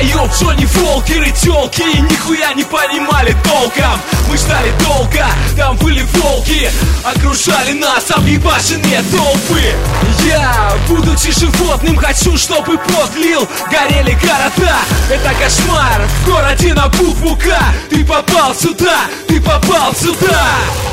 Долбоёб Джонни Волкеры, тёлки нихуя не понимали толком. Мы ждали долго, там были волки, окружали нас объебашенные толпы. Я, будучи животным, хочу, чтобы пот лил, горели города. Это кошмар в городе на букву К. Ты попал сюда, ты попал сюда.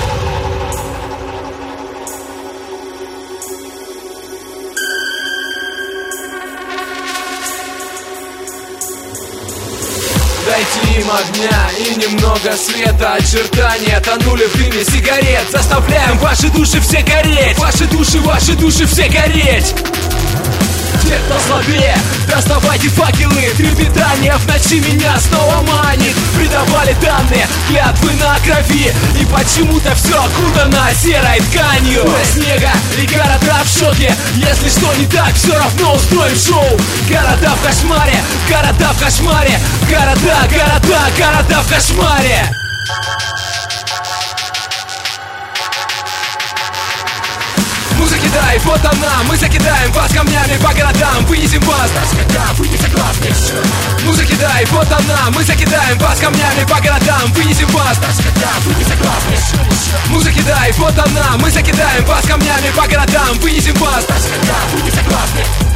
Дайте им огня и немного света. Очертания тонули в дыме сигарет. Заставляем ваши души все гореть. Ваши души все гореть. Те, кто слабее, доставайте факелы. Трепетание в ночи меня снова манит. Придавали данные, клятвы на крови. И почему-то все окутано серой тканью. До снега и города в шоке. Если что не так, все равно устроим шоу. Города в кошмаре, города в кошмаре. Города в кошмаре. Ну закидай, вот она, мы закидаем вас камнями по городам, вынесем вас. Вы не согласны? Ну закидай, вот она, мы закидаем вас камнями по городам, вынесем вас. Вы не согласны? Ну закидай, вот она, мы закидаем вас камнями по городам, вынесем вас. Вы не согласны?